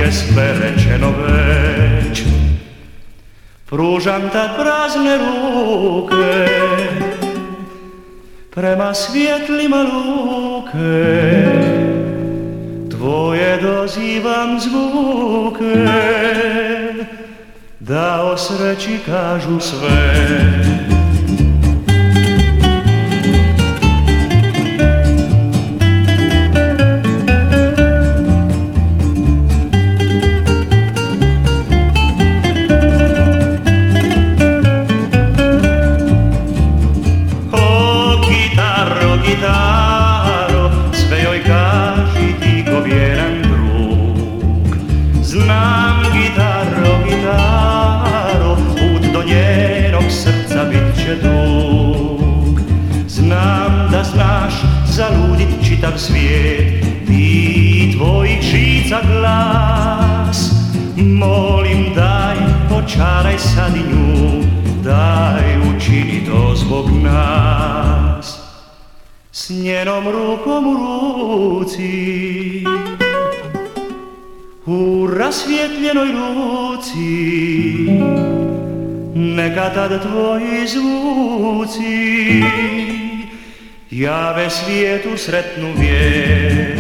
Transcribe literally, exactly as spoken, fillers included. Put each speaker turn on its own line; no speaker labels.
sve rečeno već. Pružam tad prazne ruke prema svjetlima luke, tvoje dozivam zvuke da o sreći kažu sve. Gitaro, sve joj kaži ti ko vjeran drug. Znam, gitaro, gitaro, put do njenog srca bit će dug. Znam da znaš zaludit čitav svijet, ti tvojih žica glas. Molim daj, počaraj sad i nju, daj učini to zbog nas. S njenom rukom u ruci, u rasvjetljenoj ruci, neka tad tvoji zvuci jave svijetu sretnu vijest.